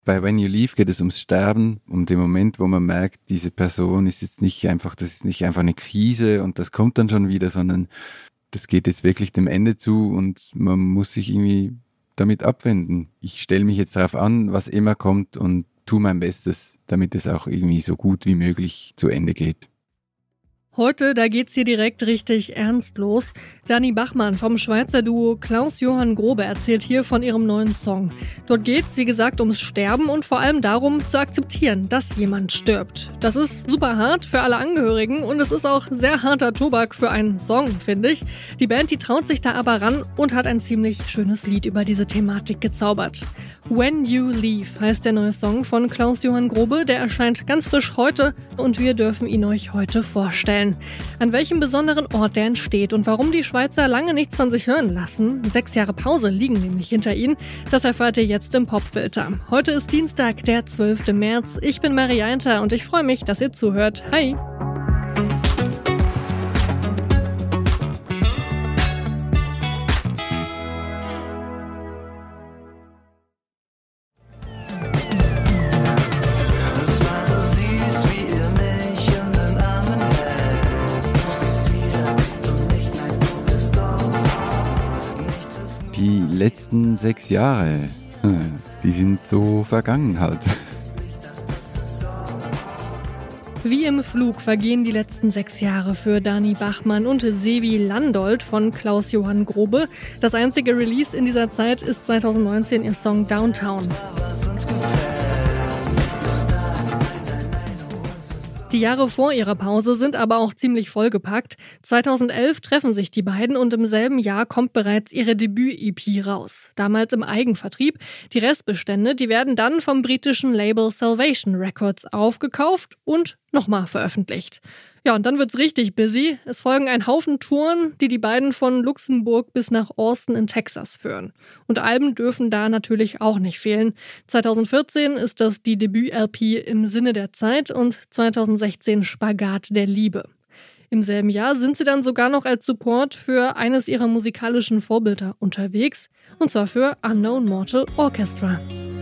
Bei When You Leave geht es ums Sterben, um den Moment, wo man merkt, diese Person ist jetzt nicht einfach, das ist nicht einfach eine Krise und das kommt dann schon wieder, sondern das geht jetzt wirklich dem Ende zu und man muss sich irgendwie damit abwenden. Ich stelle mich jetzt darauf an, was immer kommt und tue mein Bestes, damit es auch irgendwie so gut wie möglich zu Ende geht. Heute, da geht's hier direkt richtig ernst los. Dani Bachmann vom Schweizer Duo Klaus-Johann Grobe erzählt hier von ihrem neuen Song. Dort geht's, wie gesagt, ums Sterben und vor allem darum, zu akzeptieren, dass jemand stirbt. Das ist super hart für alle Angehörigen und es ist auch sehr harter Tobak für einen Song, finde ich. Die Band, die traut sich da aber ran und hat ein ziemlich schönes Lied über diese Thematik gezaubert. When You Leave heißt der neue Song von Klaus-Johann Grobe. Der erscheint ganz frisch heute und wir dürfen ihn euch heute vorstellen. An welchem besonderen Ort der entsteht und warum die Schweizer lange nichts von sich hören lassen, 6 Jahre Pause liegen nämlich hinter ihnen, das erfahrt ihr jetzt im Popfilter. Heute ist Dienstag, der 12. März. Ich bin Maria Einter und ich freue mich, dass ihr zuhört. Hi! Die letzten 6 Jahre, die sind so vergangen halt. Wie im Flug vergehen die letzten 6 Jahre für Dani Bachmann und Sevi Landolt von Klaus-Johann Grobe. Das einzige Release in dieser Zeit ist 2019 ihr Song Downtown. Die Jahre vor ihrer Pause sind aber auch ziemlich vollgepackt. 2011 treffen sich die beiden und im selben Jahr kommt bereits ihre Debüt-EP raus. Damals im Eigenvertrieb. Die Restbestände, die werden dann vom britischen Label Salvation Records aufgekauft und nochmal veröffentlicht. Ja, und dann wird's richtig busy. Es folgen ein Haufen Touren, die beiden von Luxemburg bis nach Austin in Texas führen. Und Alben dürfen da natürlich auch nicht fehlen. 2014 ist das die Debüt-LP Im Sinne der Zeit und 2016 Spagat der Liebe. Im selben Jahr sind sie dann sogar noch als Support für eines ihrer musikalischen Vorbilder unterwegs, und zwar für Unknown Mortal Orchestra.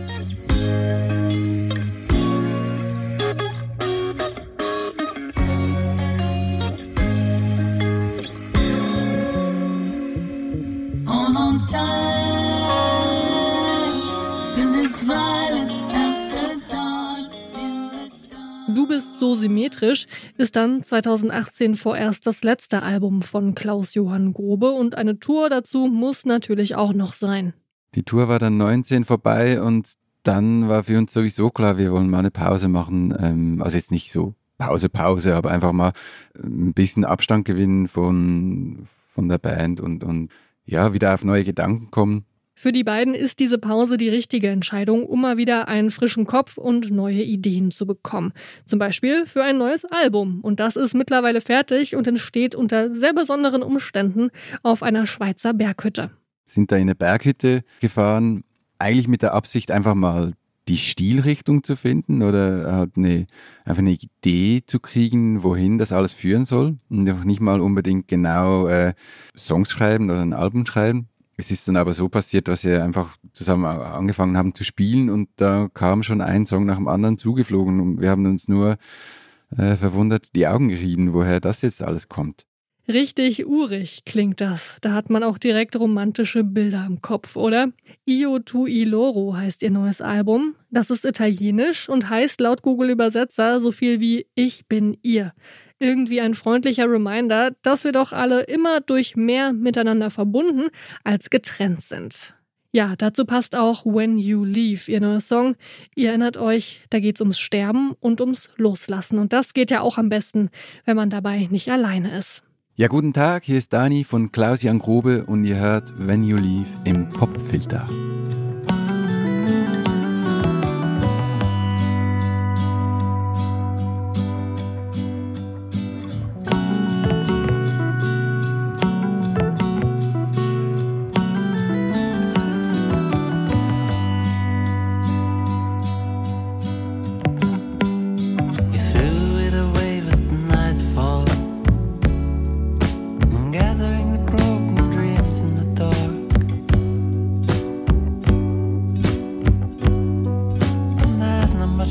Du bist so symmetrisch ist dann 2018 vorerst das letzte Album von Klaus-Johann Grobe und eine Tour dazu muss natürlich auch noch sein. Die Tour war dann 19 vorbei und dann war für uns sowieso klar, wir wollen mal eine Pause machen. Also jetzt nicht so Pause, aber einfach mal ein bisschen Abstand gewinnen von der Band und ja, wieder auf neue Gedanken kommen. Für die beiden ist diese Pause die richtige Entscheidung, um mal wieder einen frischen Kopf und neue Ideen zu bekommen. Zum Beispiel für ein neues Album. Und das ist mittlerweile fertig und entsteht unter sehr besonderen Umständen auf einer Schweizer Berghütte. Sind da in eine Berghütte gefahren, eigentlich mit der Absicht, einfach mal die Stilrichtung zu finden oder halt einfach eine Idee zu kriegen, wohin das alles führen soll. Und einfach nicht mal unbedingt genau Songs schreiben oder ein Album schreiben. Es ist dann aber so passiert, dass wir einfach zusammen angefangen haben zu spielen und da kam schon ein Song nach dem anderen zugeflogen und wir haben uns nur verwundert die Augen gerieben, woher das jetzt alles kommt. Richtig urig klingt das. Da hat man auch direkt romantische Bilder im Kopf, oder? Io tu loro heißt ihr neues Album. Das ist italienisch und heißt laut Google-Übersetzer so viel wie Ich bin ihr. Irgendwie ein freundlicher Reminder, dass wir doch alle immer durch mehr miteinander verbunden als getrennt sind. Ja, dazu passt auch When You Leave, ihr neuer Song. Ihr erinnert euch, da geht's ums Sterben und ums Loslassen. Und das geht ja auch am besten, wenn man dabei nicht alleine ist. Ja, guten Tag, hier ist Dani von Klaus-Johann Grobe und ihr hört When You Leave im Popfilter.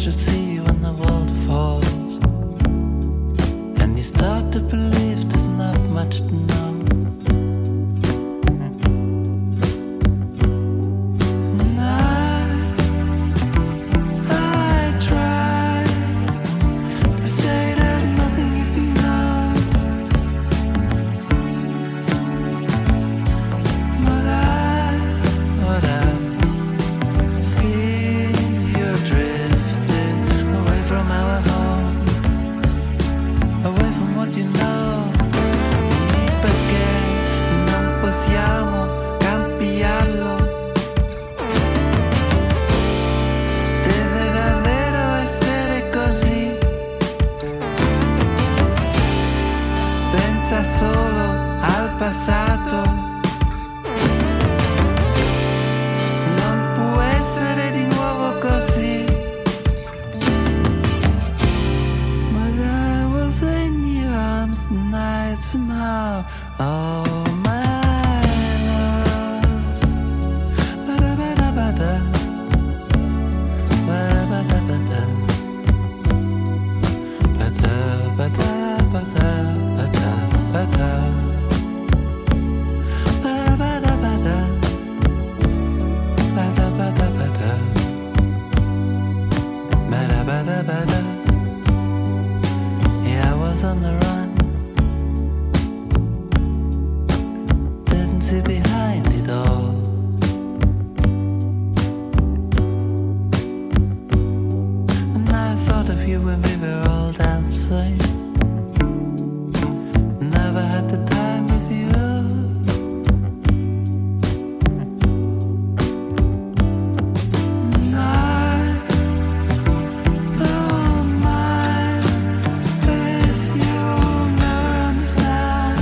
should see when the world falls, and you start to believe there's not much to know. Somehow, oh my love, ba-da-ba-da-ba-da, ba-da-ba-da-ba-da, ba-da-ba-da-ba-da, ba-da-ba-da, ba-da-ba-da-ba-da, ba-da-ba-da-ba-da, ba-da-ba-da-ba-da. Yeah, I was on the run. Behind it all, and I thought of you when we were all dancing. Never had the time with you. And I, oh my, if you'll never understand.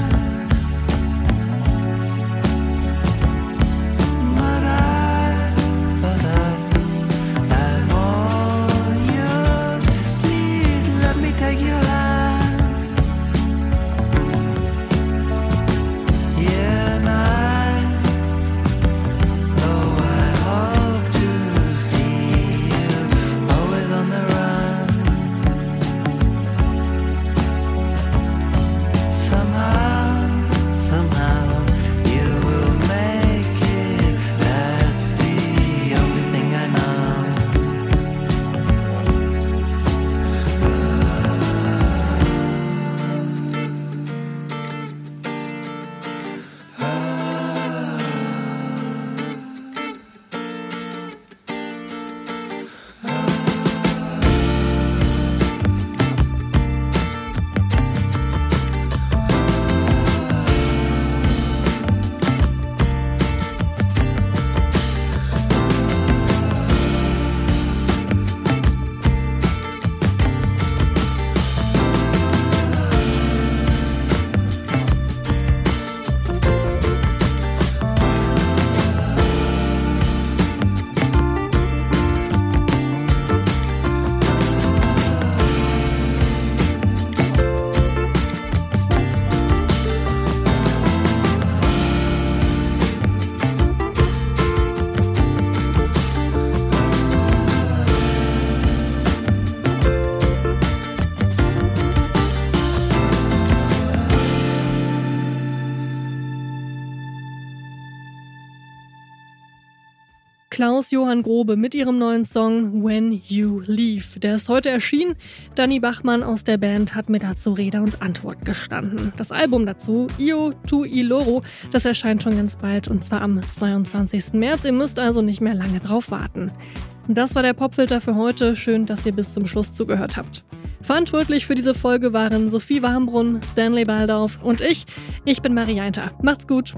Klaus-Johann Grobe mit ihrem neuen Song When You Leave. Der ist heute erschienen. Dani Bachmann aus der Band hat mir dazu Rede und Antwort gestanden. Das Album dazu, Io Tu I Loro, das erscheint schon ganz bald und zwar am 22. März. Ihr müsst also nicht mehr lange drauf warten. Das war der Popfilter für heute. Schön, dass ihr bis zum Schluss zugehört habt. Verantwortlich für diese Folge waren Sophie Warmbrunn, Stanley Baldauf und ich. Ich bin Marie Jainter. Macht's gut.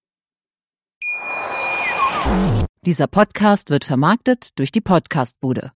Dieser Podcast wird vermarktet durch die Podcast-Bude.